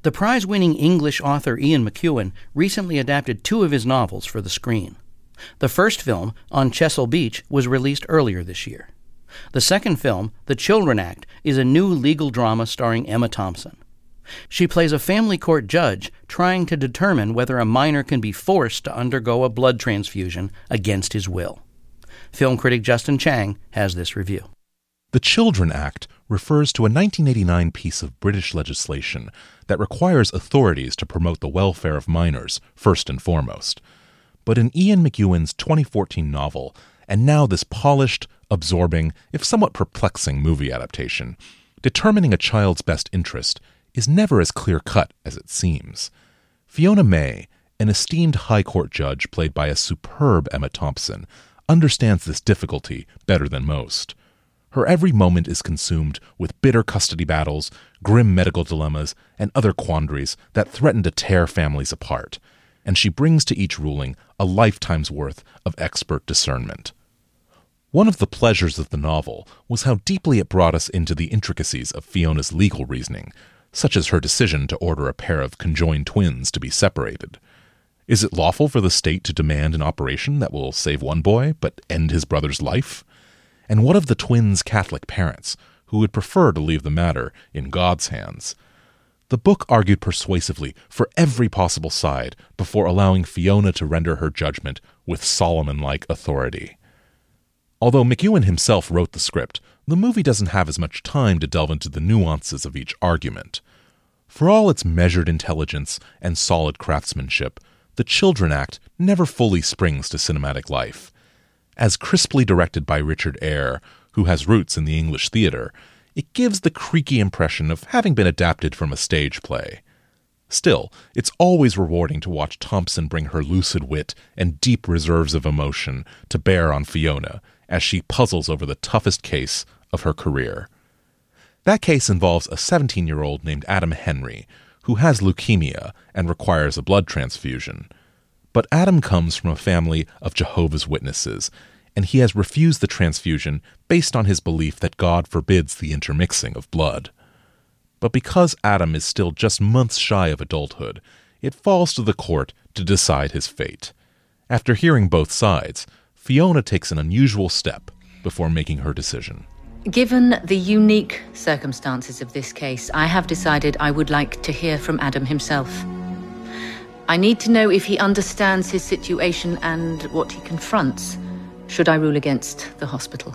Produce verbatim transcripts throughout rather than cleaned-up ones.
The prize-winning English author Ian McEwan recently adapted two of his novels for the screen. The first film, On Chesil Beach, was released earlier this year. The second film, The Children Act, is a new legal drama starring Emma Thompson. She plays a family court judge trying to determine whether a minor can be forced to undergo a blood transfusion against his will. Film critic Justin Chang has this review. The Children Act refers to a nineteen eighty-nine piece of British legislation that requires authorities to promote the welfare of minors first and foremost. But in Ian McEwan's twenty fourteen novel, and now this polished, absorbing, if somewhat perplexing movie adaptation, determining a child's best interest is never as clear-cut as it seems. Fiona May, an esteemed high court judge played by a superb Emma Thompson, understands this difficulty better than most. Her every moment is consumed with bitter custody battles, grim medical dilemmas, and other quandaries that threaten to tear families apart, and she brings to each ruling a lifetime's worth of expert discernment. One of the pleasures of the novel was how deeply it brought us into the intricacies of Fiona's legal reasoning, such as her decision to order a pair of conjoined twins to be separated. Is it lawful for the state to demand an operation that will save one boy but end his brother's life? And what of the twins' Catholic parents, who would prefer to leave the matter in God's hands? The book argued persuasively for every possible side before allowing Fiona to render her judgment with Solomon-like authority. Although McEwan himself wrote the script, the movie doesn't have as much time to delve into the nuances of each argument. For all its measured intelligence and solid craftsmanship, The Children Act never fully springs to cinematic life. As crisply directed by Richard Eyre, who has roots in the English theatre, it gives the creaky impression of having been adapted from a stage play. Still, it's always rewarding to watch Thompson bring her lucid wit and deep reserves of emotion to bear on Fiona as she puzzles over the toughest case of her career. That case involves a seventeen-year-old named Adam Henry, who has leukemia and requires a blood transfusion. But Adam comes from a family of Jehovah's Witnesses, and he has refused the transfusion based on his belief that God forbids the intermixing of blood. But because Adam is still just months shy of adulthood, it falls to the court to decide his fate. After hearing both sides, Fiona takes an unusual step before making her decision. Given the unique circumstances of this case, I have decided I would like to hear from Adam himself. I need to know if he understands his situation and what he confronts, should I rule against the hospital.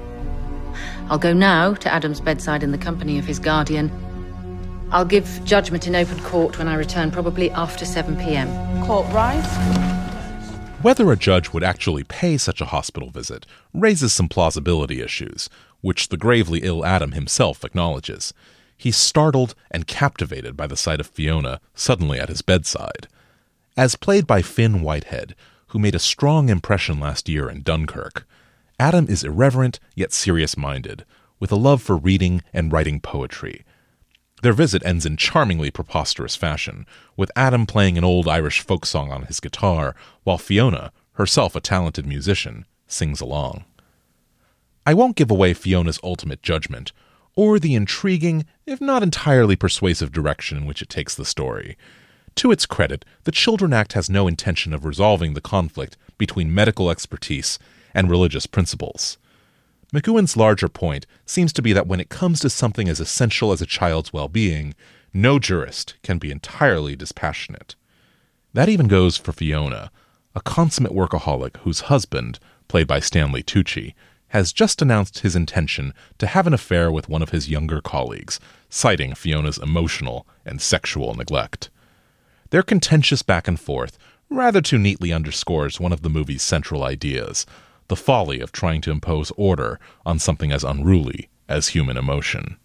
I'll go now to Adam's bedside in the company of his guardian. I'll give judgment in open court when I return, probably after seven p.m. Court rise. Whether a judge would actually pay such a hospital visit raises some plausibility issues, which the gravely ill Adam himself acknowledges. He's startled and captivated by the sight of Fiona suddenly at his bedside. As played by Finn Whitehead, who made a strong impression last year in Dunkirk, Adam is irreverent yet serious-minded, with a love for reading and writing poetry. Their visit ends in charmingly preposterous fashion, with Adam playing an old Irish folk song on his guitar, while Fiona, herself a talented musician, sings along. I won't give away Fiona's ultimate judgment, or the intriguing, if not entirely persuasive direction in which it takes the story. To its credit, The Children Act has no intention of resolving the conflict between medical expertise and religious principles. McEwan's larger point seems to be that when it comes to something as essential as a child's well-being, no jurist can be entirely dispassionate. That even goes for Fiona, a consummate workaholic whose husband, played by Stanley Tucci, has just announced his intention to have an affair with one of his younger colleagues, citing Fiona's emotional and sexual neglect. Their contentious back and forth rather too neatly underscores one of the movie's central ideas, the folly of trying to impose order on something as unruly as human emotion.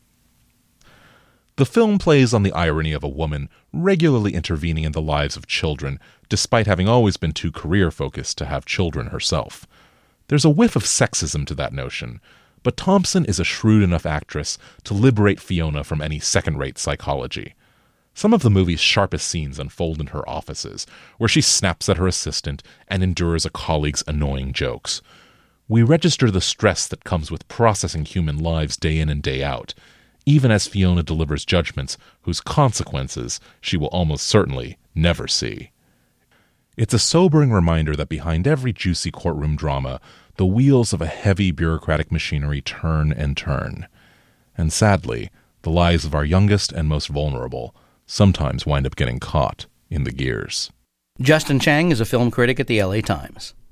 The film plays on the irony of a woman regularly intervening in the lives of children, despite having always been too career-focused to have children herself. There's a whiff of sexism to that notion, but Thompson is a shrewd enough actress to liberate Fiona from any second-rate psychology. Some of the movie's sharpest scenes unfold in her offices, where she snaps at her assistant and endures a colleague's annoying jokes. We register the stress that comes with processing human lives day in and day out, even as Fiona delivers judgments whose consequences she will almost certainly never see. It's a sobering reminder that behind every juicy courtroom drama, the wheels of a heavy bureaucratic machinery turn and turn. And sadly, the lives of our youngest and most vulnerable sometimes wind up getting caught in the gears. Justin Chang is a film critic at the L A Times.